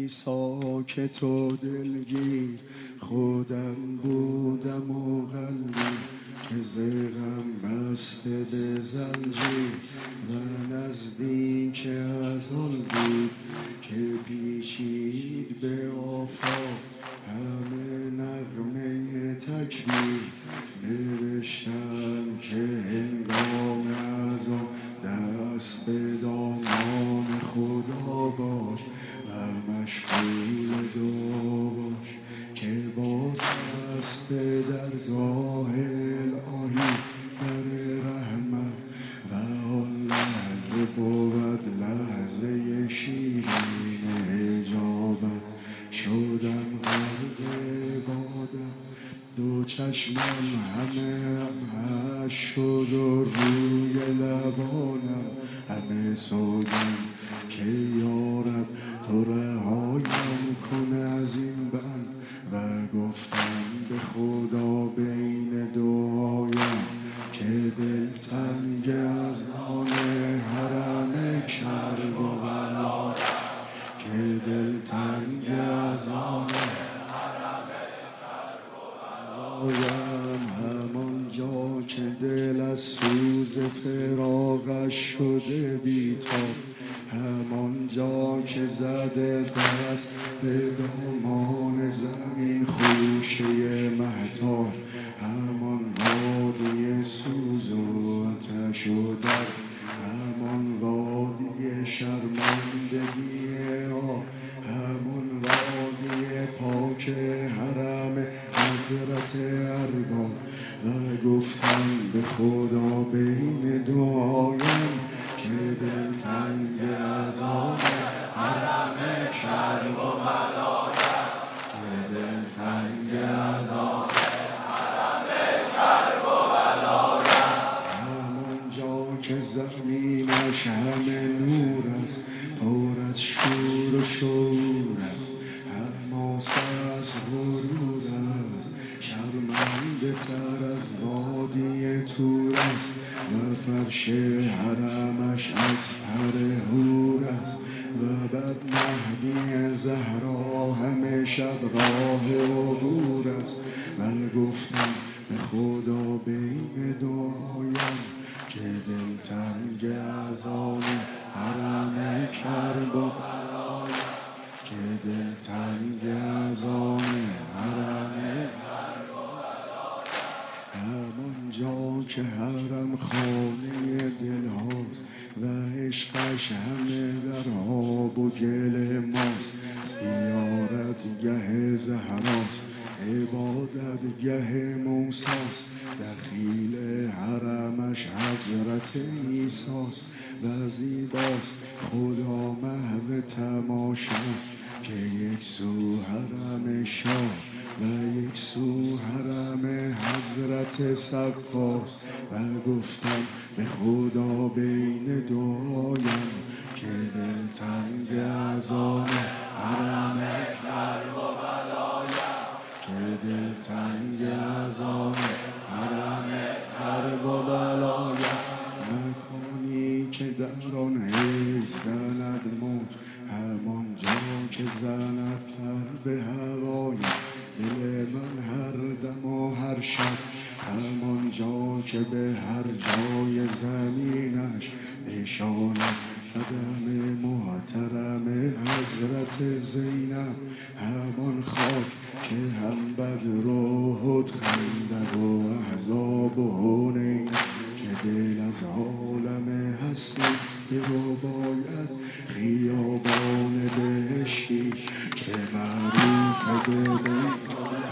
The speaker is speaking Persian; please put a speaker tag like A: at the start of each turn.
A: ساکت و دلگیر خودم بودم و قلبی که زغم بسته به زنجیر و نزدیک ازان بود که پیچید به آفاق همه نغمه تکبیر. نوشتم که هنگام اذان دست به دامان خدا باش و مشغول دعا باش که باز است به درگاه الهی در رحمت و آن لحظه بود لحظه شیرین اجابت. شدم غرق عبادت دو چشمم همه همش شد و روی لبانم همه سوگم که یارب تو رهایم کن از این بند و گفتم به خدا بین دعایم که دلتنگ از آن حرم کرب و بلا که دلتنگ از آن همانجا که دل از سوز فراقش شده بیتاب همانجا که زده دست به دامان زمین خوشه مهتاب همان وادی سوز و آتش و درد همان وادی شرمندگی ها همان وادی پاک حرم حضرت ارباب و گفتم به خدا بین دعایم که دلتنگ از آن حرم کرب و بلایم که دلتنگ از آن حرم کرب و بلایم همانجا که زمینش همه نور است پر از شور و شور است حماس از غرور است شرمنده تر از وادی تور است و فرش حرمش از پر حور است و بر مهدی زهرا همه شب راه عبور است و گفتم به خدا بین دعایم که دلتنگ از آن حرم کرب و بلایم که دلتنگ از آن حرم کرب و بلایم همانجا که حرم خانه دل هاست و عشقش همه در آب و گل ماست زیارت گه زهراست عبادت گه موساست دخیل حرمش حضرت عیساست و زیباست خدا محو تماشاست که یک سو حرم شاه و یک سو حرم حضرت سقاست و گفتم به خدا بین دعایم که دلتنگ از آن حرم کرب و بلایم که دلتنگ از آن حرم کرب و بلایم مکانی که در آن هیچ زند موج همانجا که زند پر به هوای دل من هر دم و هر شب همانجا که به هر جای زمینش نشان است قدم محترم حضرت زینب همان خاک که هم بدر و احد خندق و احزاب و حنین که دل از عالم هستی رو باید خیابان بهشتی که معروف به